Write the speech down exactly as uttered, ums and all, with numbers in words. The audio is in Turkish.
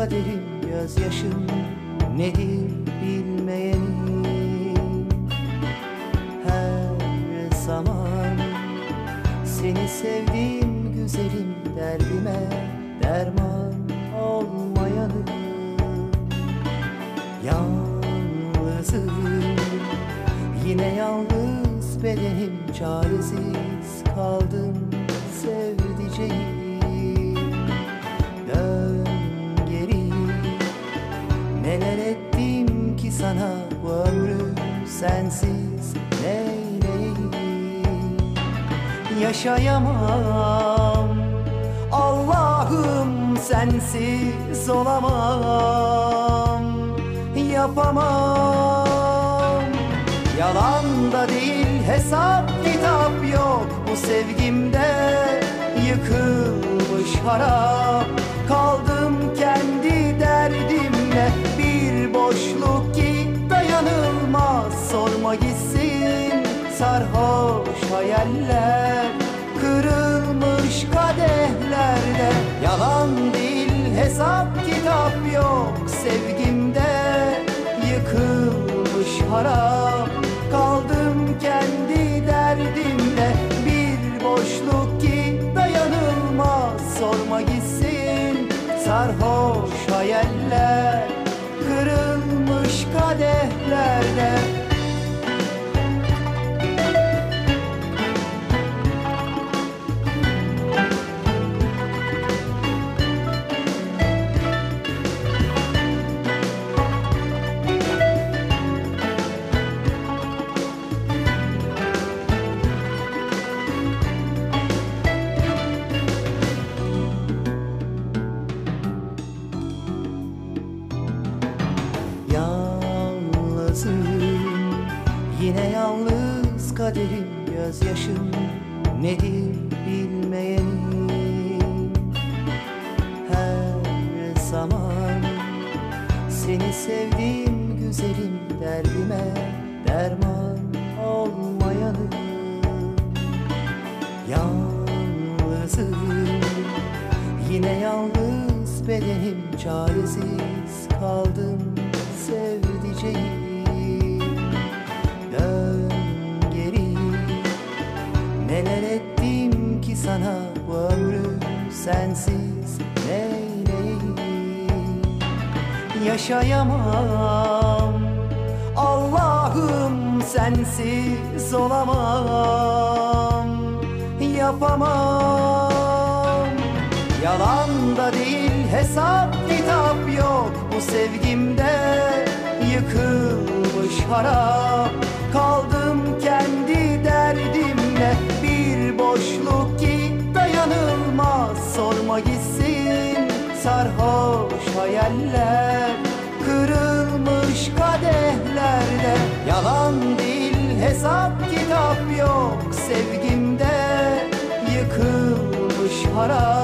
kaderim gözyaşım nedir bilmeyenim. Her zaman seni sevdim güzelim, derdime derman olmayanım. Yalnızım, yine yalnız bedenim, çaresiz kaldım sevdiceğim. Dön geri, neler ettim ki sana, bu ömrü sensiz neyleyim. Yaşayamam Allah'ım, sensiz olamam, yapamam. Yalan da değil, hesap kitap yok bu sevgimde. Yıkılmış harap kaldım kendi derdimle. Bir boşluk ki dayanılmaz, sorma gitsin sarhoş hayaller. Kırılmış kadehlerde, yalan değil hesap kitap yok sevgimde. Yıkılmış harap kaldım kendi derdimle. Bir boşluk ki dayanılmaz, sorma gitsin sarhoş hayaller. Kırılmış kadehlerde. Yine yalnız kaderim gözyaşım nedir bilmeyenim. Her zaman seni sevdim güzelim, derdime derman olmayanım. Yalnızım, yine yalnız bedenim, çaresiz kaldım sevdiceğim. Dön geri, neler ettim ki sana, bu ömrü sensiz neyleyim. Yaşayamam Allah'ım, sensiz olamam, yapamam. Yalan da değil, hesap kitap yok bu sevgimde. Yıkılmış harap kaldım kendi derdimle. Bir boşluk ki dayanılmaz, sorma gitsin sarhoş hayaller. Kırılmış kadehlerde, yalan değil hesap kitap yok sevgimde. Yıkılmış harap